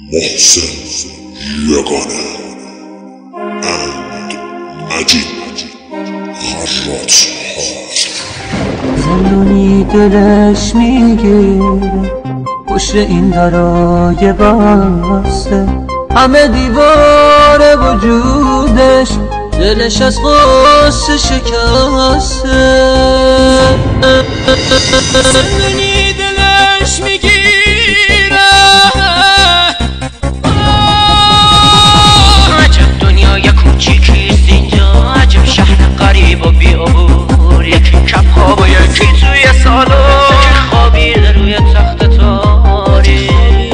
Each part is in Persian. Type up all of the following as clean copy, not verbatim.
محسن یگانه اند مجید خراط زندونی دلش میگیره پشت این درای بسته، همه دیوار وجودش دلش از غصه شکسته. زندونی دلش میگیره عجب دنیای کوچیکیست اینجا، عجب شهر غریب و بی عبور، یکی کپ خواب و یکی توی سالن، یکی خوابیده روی تخت تاری.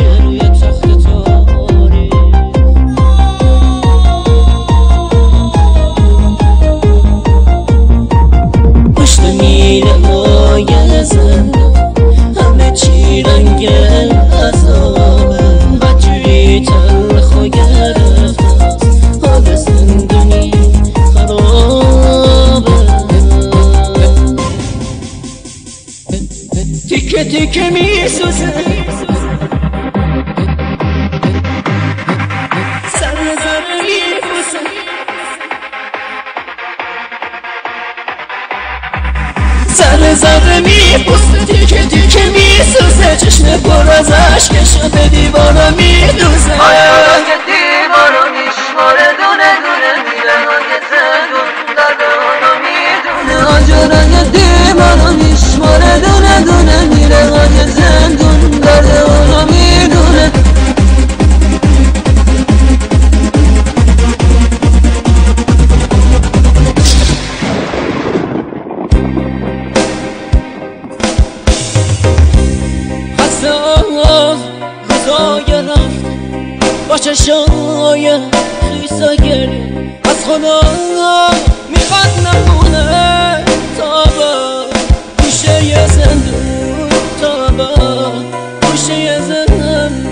پشت میله های زندان همه چی رنگ عذابه، بدجوری تلخ و گرفت حال زندونی خرابه. تیکه تیکه میسوزه سر ذره میپوسه، ذره ذره میپوسه، تیکه تیکه میسوزه، چشم پر از اشکشو به دیوارا میدوزه. آجرای دیوارو میشماره دونه دونه، میره های زندون درد اونو میدونه. آجرای دیوارو میشماره دونه دونه، میره های زندون درد اونو میدونه. روزای رفت با چشای خیسا گریه، از خدا میخواد نمونه تا با گوشه زندون، تا با گوشه زندون.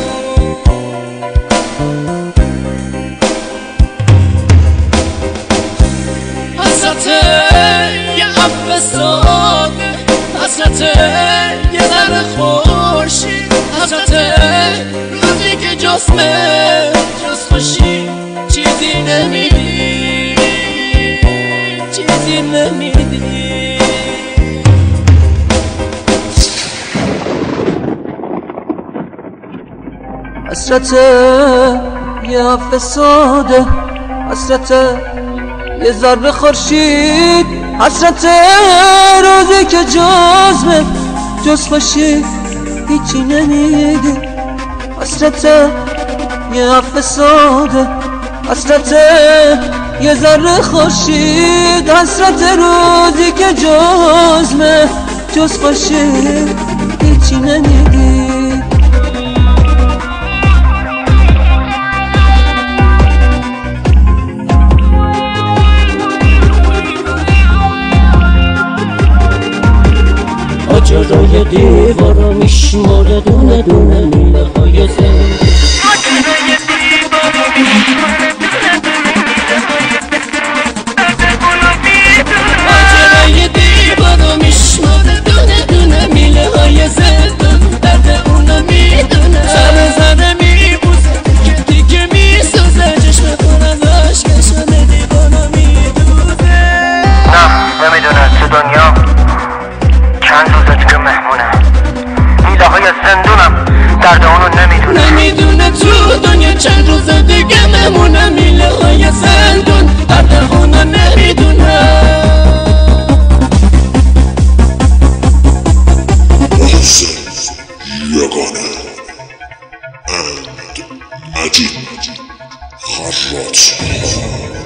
حسرت یه عفو ساده، حسرت یه ذره خورشید، حسرت روزی که جسمه جز خوشی چیزی نمیدی، چیزی نمیدی. حسرت یه عفو ساده، حسرت یه ذره خورشید، حسرت روزی که جزمه جز خوشی هیچی نمیدی. حسرت یه عفو ساده، حسرت یه ذره خورشید، حسرت روزی که جزمه جز خوشی هیچی نمیدی. آجرای دیوارو میشماره دونه دونه، میله های زندون. آجرای دیوارو میشماره دونه دونه، میله های زندون. آجرای دیوارو میشماره دونه دونه، میله های زندون درد اونو میدونه. ذره ذره میبوسه، تیکه تیکه میسوزه، چشم پر از اشکشو به دیوارا میدوزه. نه نمیدونه تو دنیا چند روزه که مهمونه، میله های زندونم درد اونو نمیدونه. نمیدونه تو دنیا چند روز دیگه مهمونه، میله های زندون درد اونو نمیدونه. محسن یگانه اند مجید خراط